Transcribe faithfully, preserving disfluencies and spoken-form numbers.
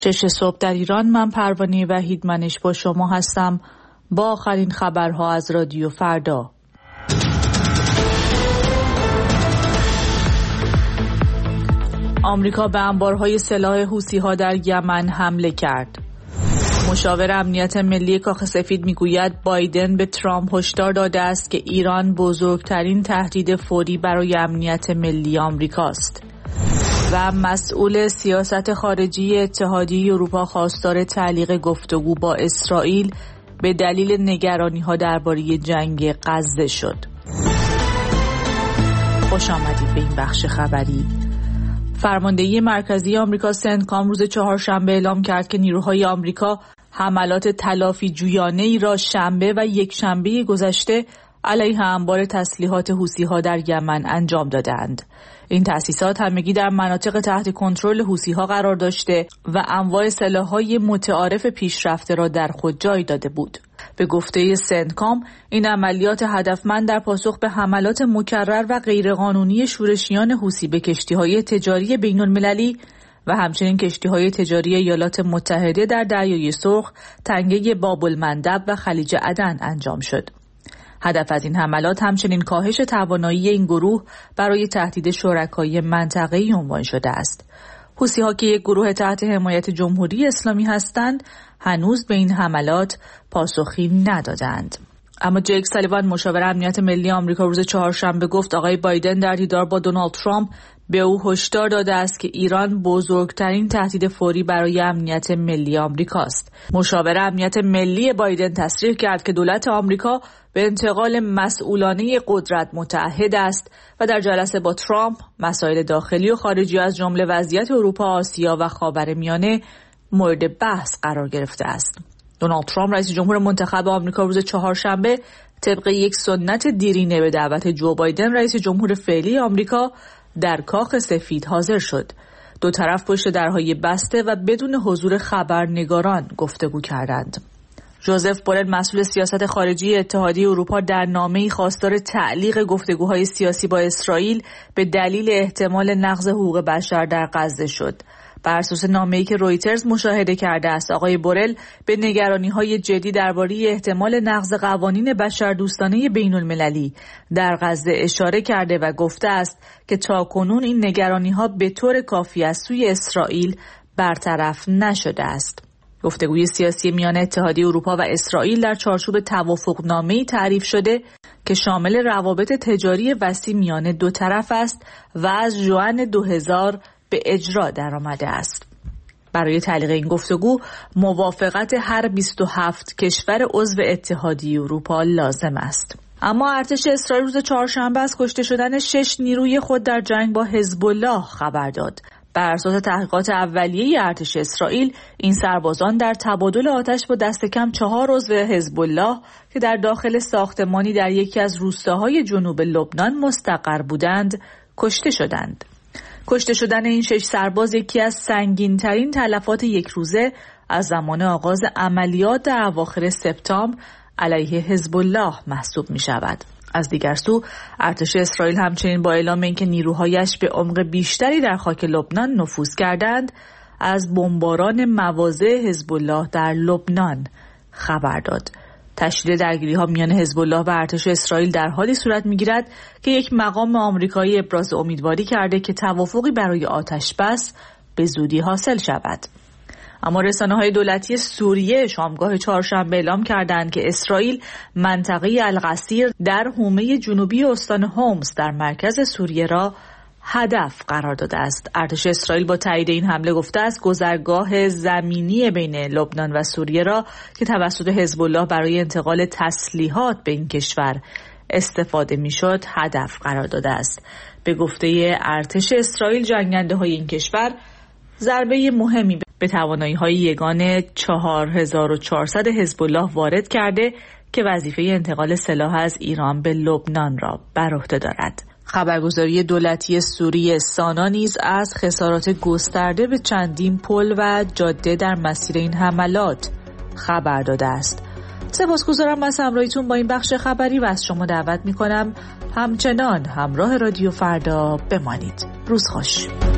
شش صبح در ایران. من پروانه وحیدمنش با شما هستم با آخرین خبرها از رادیو فردا. آمریکا به انبارهای سلاح حوثی‌ها در یمن حمله کرد. مشاور امنیت ملی کاخ سفید میگوید بایدن به ترامپ هشدار داده است که ایران بزرگترین تهدید فوری برای امنیت ملی آمریکاست. و مسئول سیاست خارجی اتحادیه اروپا خواستار تعلیق گفتگو با اسرائیل به دلیل نگرانی‌ها درباره جنگ غزه شد. خوش آمدید به این بخش خبری. فرماندهی مرکزی آمریکا سنتکام روز چهارشنبه اعلام کرد که نیروهای آمریکا حملات تلافی جویانه‌ای را شنبه و یک شنبه گذشته علیه انبار تسلیحات حوثی‌ها در یمن انجام دادند. این تأسیسات همگی در مناطق تحت کنترل حوثی‌ها قرار داشته و انواع سلاح‌های متعارف پیشرفته را در خود جای داده بود. به گفته سنتکام، این عملیات هدفمند در پاسخ به حملات مکرر و غیرقانونی شورشیان حوثی به کشتی‌های تجاری بین‌المللی و همچنین کشتی‌های تجاری ایالات متحده در دریای سرخ، تنگه باب المندب و خلیج عدن انجام شد. هدف از این حملات همچنین کاهش توانایی این گروه برای تهدید شرکای منطقه‌ای عنوان شده است. حوثی‌ها که یک گروه تحت حمایت جمهوری اسلامی هستند، هنوز به این حملات پاسخی ندادند. اما جیک سالیوان، مشاور امنیت ملی آمریکا، روز چهارشنبه گفت آقای بایدن در دیدار با دونالد ترامپ به او هشدار داده است که ایران بزرگترین تهدید فوری برای امنیت ملی آمریکاست. مشاور امنیت ملی بایدن تصریح کرد که دولت آمریکا به انتقال مسئولانه قدرت متعهد است و در جلسه با ترامپ مسائل داخلی و خارجی از جمله وضعیت اروپا، آسیا و خاورمیانه مورد بحث قرار گرفته است. دونالد ترامپ رئیس جمهور منتخب آمریکا روز چهارشنبه طبق یک سنت دیرینه به دعوت جو بایدن رئیس جمهور فعلی آمریکا در کاخ سفید حاضر شد. دو طرف پشت درهای بسته و بدون حضور خبرنگاران گفتگو کردند. ژوزف بورل، مسئول سیاست خارجی اتحادیه اروپا، در نامه‌ای خواستار تعلیق گفتگوهای سیاسی با اسرائیل به دلیل احتمال نقض حقوق بشر در غزه شد. بر اساس نامه‌ای که رویترز مشاهده کرده است، آقای بورل به نگرانی‌های جدی درباره احتمال نقض قوانین بشردوستانه بین‌المللی در غزه اشاره کرده و گفته است که تاکنون این نگرانی‌ها به طور کافی از سوی اسرائیل برطرف نشده است. گفتگوی سیاسی میان اتحادیه اروپا و اسرائیل در چارچوب توافقنامه‌ای تعریف شده که شامل روابط تجاری وسیع میان دو طرف است و از ژوئن دو هزار به اجرا درآمده است. برای تعلیق این گفتگو موافقت هر بیست و هفت کشور عضو اتحادیه اروپا لازم است. اما ارتش اسرائیل روز چهارشنبه از کشته شدن شش نیروی خود در جنگ با حزب الله خبر داد. بر اساس تحقیقات اولیه ارتش اسرائیل، این سربازان در تبادل آتش با دست کم چهار عضو حزب الله که در داخل ساختمانی در یکی از روستاهای جنوب لبنان مستقر بودند، کشته شدند. کشته شدن این شش سرباز یکی از سنگین‌ترین تلفات یک روزه از زمان آغاز عملیات در اواخر سپتامبر علیه حزب الله محسوب می شود. از دیگر سو، ارتش اسرائیل همچنین با اعلام اینکه نیروهایش به عمق بیشتری در خاک لبنان نفوذ کردند، از بمباران مواضع حزب الله در لبنان خبر داد. تشدید درگیری‌ها میان حزب الله و ارتش اسرائیل در حالی صورت می‌گیرد که یک مقام آمریکایی ابراز امیدواری کرده که توافقی برای آتش بس به زودی حاصل شود. اما رسانه‌های دولتی سوریه شامگاه چهارشنبه اعلام کردند که اسرائیل منطقه القصیر در حومه جنوبی استان هومس در مرکز سوریه را هدف قرار داده است. ارتش اسرائیل با تایید این حمله گفته است گذرگاه زمینی بین لبنان و سوریه را که توسط حزب الله برای انتقال تسلیحات به این کشور استفاده میشد هدف قرار داده است. به گفته ارتش اسرائیل، جنگنده‌های این کشور ضربه مهمی به توانایی‌های یگان چهار هزار و چهارصد حزب الله وارد کرده که وظیفه انتقال سلاح از ایران به لبنان را بر عهده دارد. خبرگزاری دولتی سوریه سانا نیز از خسارات گسترده به چندین پل و جاده در مسیر این حملات خبر داده است. سپاسگزارم از همراهیتون با این بخش خبری و از شما دعوت می‌کنم همچنان همراه رادیو فردا بمانید. روز خوش.